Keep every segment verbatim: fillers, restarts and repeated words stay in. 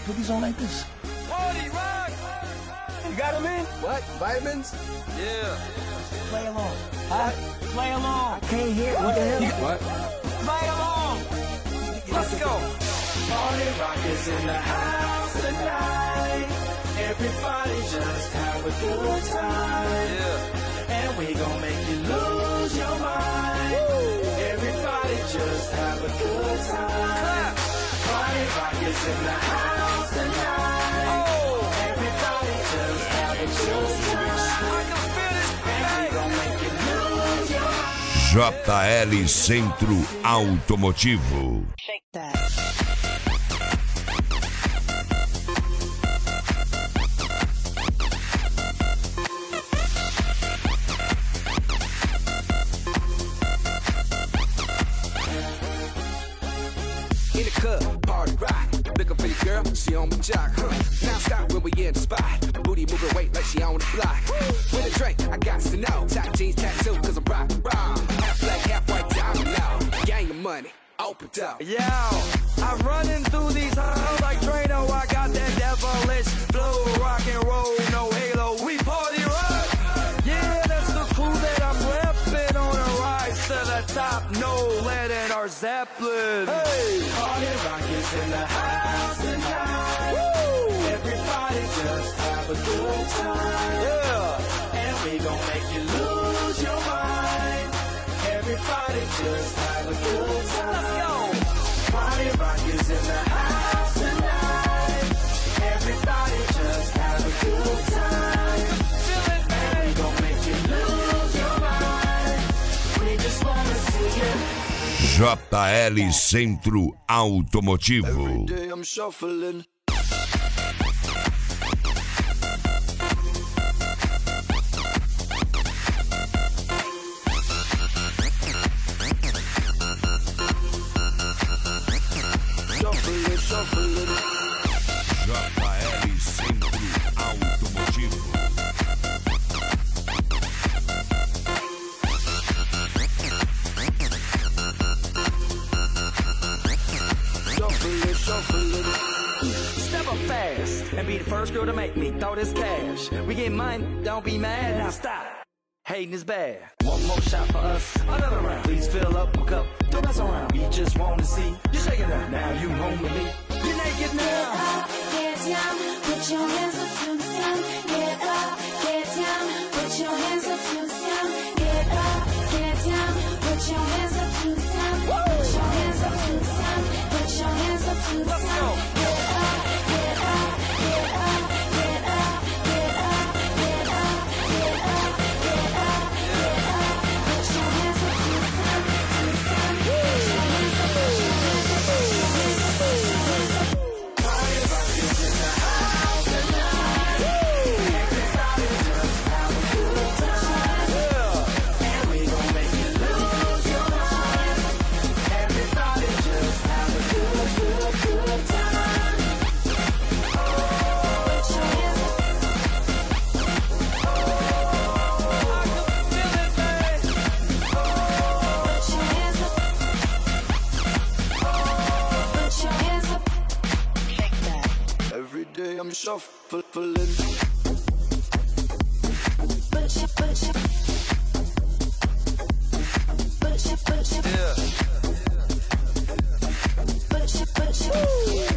put these on like this. Party rock! You got them in? What? Vitamins? Yeah. Play along. Huh? Play along. I can't hear. What the hell? You, what? Play along. Let's go. Party rock is in the house tonight. Everybody just have a good time. Yeah. And we gon' make you lose your mind. Woo. Everybody just have a good time. Clap. Party rock is in the house tonight. Oh. Everybody just have a good time. I can feel this, And we baby. gon' make you lose your mind. J L Centro Automotivo. Shake that. In the club, party rock. Looking for your girl, she on my jock. Huh. Now stop when we in the spot. Booty moving weight like she on the block. With a drink, I got to know. Top jeans tattoo, cause I'm rock, rock. Half black, half white, diamond now. Gang of money, opened up. Yo, I'm running through these halls like Drano. I got that devilish flow, rock and roll, no halo. We party rock. Yeah, that's the crew that I'm repping on a rise to the top. No lead in our Zeppelin. Hey, Party rock is in the house tonight. Woo. Everybody just have a good time. yeah. And we gon' make you lose your mind. Everybody just have a good time. Let's go. Party rock is in the house tonight. Everybody just have a good time. Feel it, And we baby. gon' make you lose your mind. We just wanna see you. J L Centro Automotivo. Day I'm shuffling. Shuffling, shuffling. J L Centro Automotivo. Shuffling, shuffling. Step up fast and be the first girl to make me throw this cash. We get mine, don't be mad. Now stop. Hating is bad. One more shot for us, another round. Please fill up my cup, don't mess around. We just want to see you shaking up. Now you home with me. You're naked now. up, get down, put your hands up to the sound. Get up, get down, put your hands up to the sound. Get up, get down, put your hands up to the sound. Put your hands up to the sound. Put your hands up to the Let's sound. go. Get up, get up, get up, get up, get up, get up, get up, get up, get up. Put your hands up to the sound, to the sound. Put your hands up, put your hands up, put your hands up, put your hands up. Party rock is in the house tonight. Everybody just have a good time. And we gon' make you lose your mind. Everybody just have a good, good, good time. Put your hands up. Feel it, baby. Put your hands up. Put your hands up. Shake that. Every day I'm shuffling. Put your, put your, put your, put your, Yeah. put your, put your.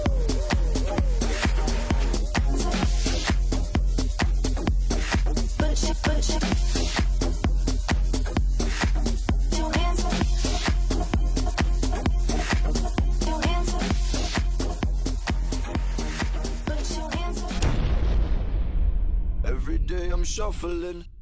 Put your, put your. Your hands up. Your hands up. Put your hands up. Every day I'm shuffling.